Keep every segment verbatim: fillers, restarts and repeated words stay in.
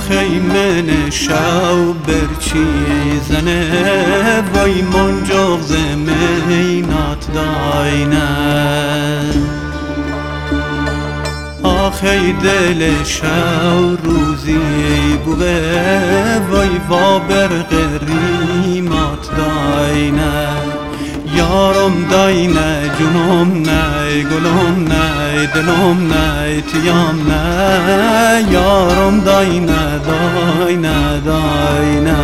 آخی من شو برچی زنه وای منجاق زمینات داینه آخی دل شو روزی بوه وای و برقریمات داینه یارم داینه جنوم نه گلوم نه دلوم نه تیام نه یارم داینه داینه داینه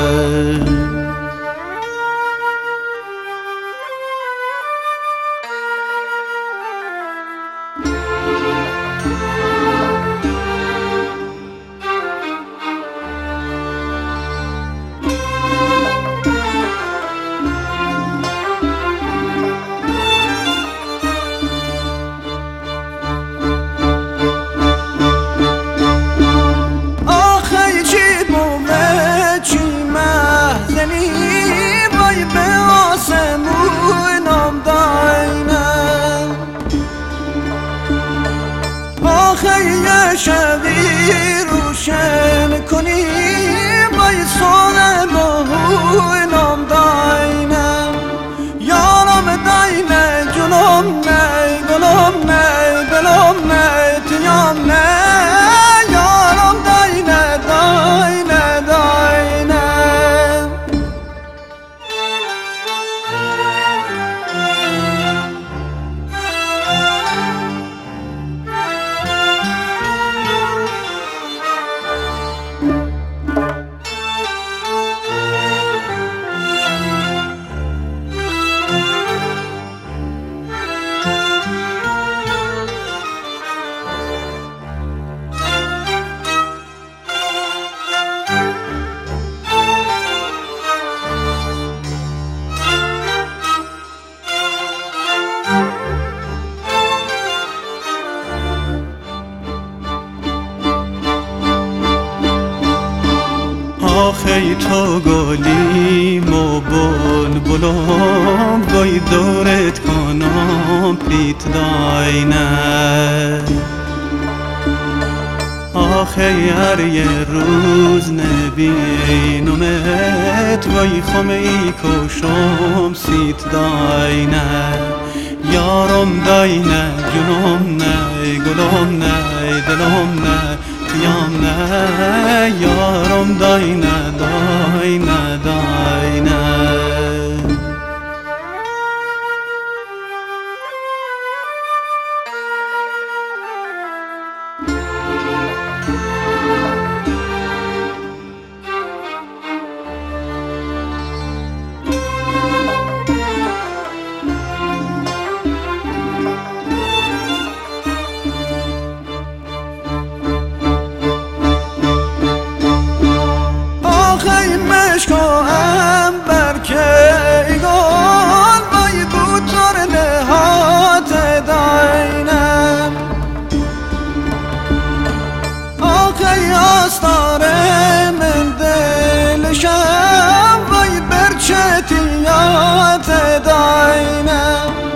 آخه شبی روشن کنی بای سال بهوی نام داینم یارم داینه جنوم نه گلوم نه دلوم نه تیام نه یارم داینه داینه داینه آخی تو گلیم و بلبلم وای دورت کنم پیت داینه آخی هر یه روز نبینمت وای خمی کشم سیت داینه یارم داینه جنوم نه گلوم نه دلوم نه تیام نه یارم داینه داینه داینه مشکوهم برکیگان وای بوتر نهات داینم آخی آستاره من دلشم وای برچتیات داینم